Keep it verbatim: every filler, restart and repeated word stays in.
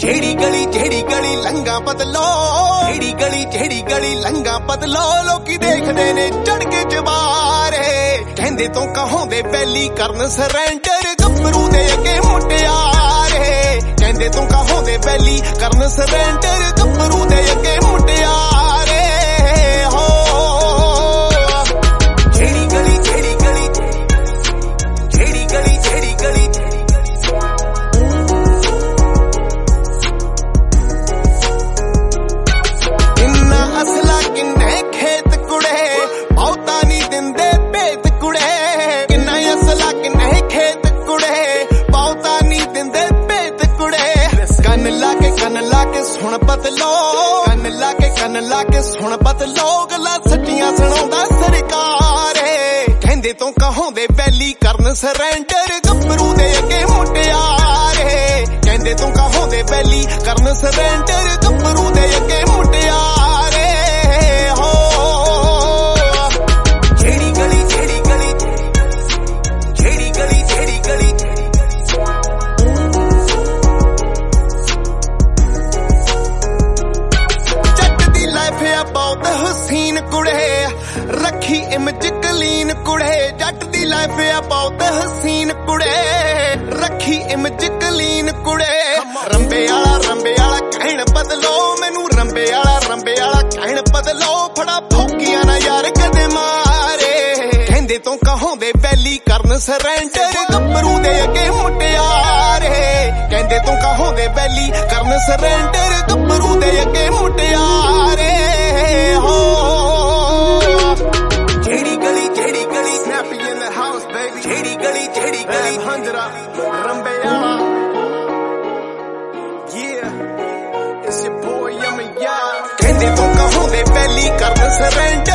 जेड़ी गली जेड़ी गली लंगा बदलो, जेड़ी गली जेड़ी गली लंगा बदलो, लोकी देखदे ने चढ़ के जवारे, कहंदे तो कहों दे पहली करन सरेंडर, गभरू दे अगे मुटियारे, कहंदे तो कहों दे पहली करन सरेंडर, गभरू दे अगे मुटियारे हो। जेड़ी गली जेड़ी गली जेड़ी गली जेड़ी गली असला किन्ने खेत कुड़े बहुता नी दिंदे भेत कुड़े, किन्ना असला किन्ने खेत कुड़े बहुता नी दिंदे भेत कुड़े। कन लाके कन लाके सुन बदलो, कन लाके कन लाके सुन बदलो, गल्लां सच्चियां सुणाउंदा सरकारे, कहंदे तो कहों दे वैली करन सरेंडर, गभरू दे अगे मुटियारे, कहंदे तो कहों दे वैली करन सरेंडर, गभरू दे अगे मुटियारे हो। जेड़ी गली जेड़ी गली जेड़ी गली जेड़ी गली जट दी लाइफ आ बहुत हसीन कुड़े, रखी इमेज क्लीन कुड़े, जट दी लाइफ आ बहुत हसीन कुड़े, रखी इमेज क्लीन कुड़े। रंबे आला रंबे आला कहण बदलो, मैनू रंबे आला रंबे आला कहण बदलो, फड़ा फौकियां ना यार कदे मारे, कहंदे तो कहों दे वैली करन सरेंडर, गभरू दे अगे मुटियारे, कहंदे तो कहों दे वैली करन सरेंडर, गभरू दे अगे मुटियारे हो। जेड़ी गली जेड़ी गली snappy in the house baby, जेड़ी गली जेड़ी गली हंजरा रंबे आला, yeah it's your boy Yummy Yah, कहंदे तो कहों दे वैली करन सरेंडर।